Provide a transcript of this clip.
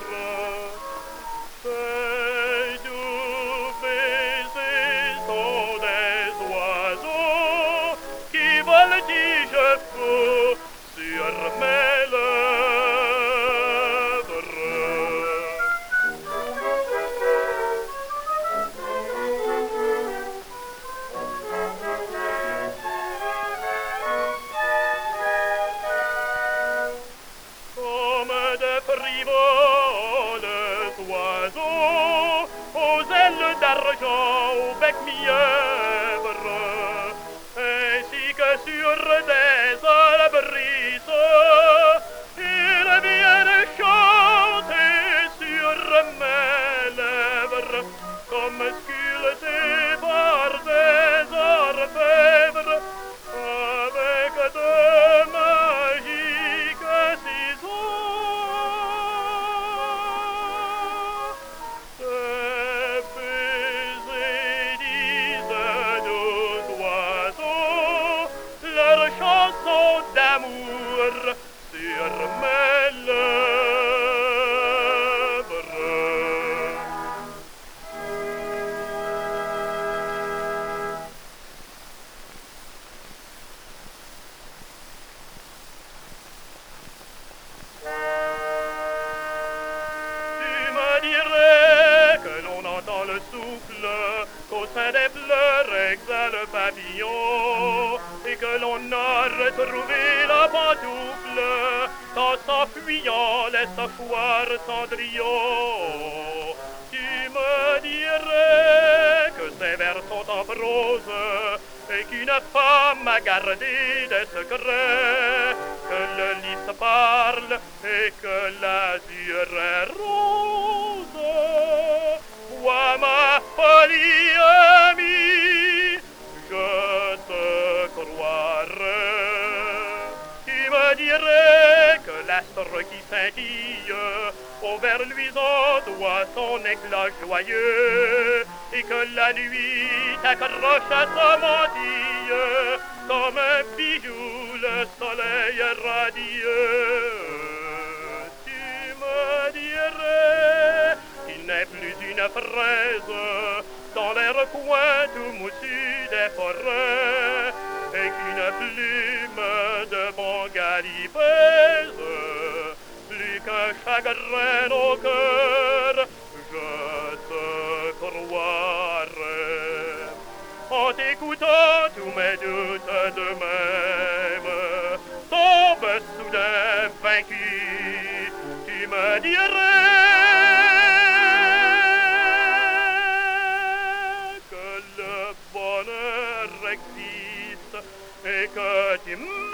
Ces doux baisers sont des oiseaux qui voltigent faux sur mes lèvres. Comme de frivoles oiseaux aux ailes d'argent, au bec mièvre, ainsi que sur des arbrisseaux, ils viennent chanter sur mes lèvres, comme sculptés par des orfèvres, avec de magiques ciseaux. Ces baisers disent nos oiseaux leur chanson d'amour sur mes lèvres. Tu me dirais que l'on entend le souffle, qu'au sein des fleurs exhale le papillon, et que l'on a retrouvé la pantoufle, qu'en s'enfuyant laisse choir Cendrillon. Tu me dirais que ces vers sont en prose, et qu'une femme a gardé des secrets, que le lys parle et que l'azur est rose. Toi, ma folie amie, je te croirai. Tu me dirais que l'astre qui scintille au vert luisant doit son éclat joyeux, et que la nuit t'accroche à sa mantille comme un bijou le soleil radieux. Tu me dirais qu'il n'est plus une fraise dans les recoins tout moussus des forêts, et qu'une plume de Bengali pèse plus qu'un chagrin au cœur. Je te croirai en t'écoutant, tous mes doutes de même tombent soudain vaincus. Tu me dirais que le bonheur existe et que tu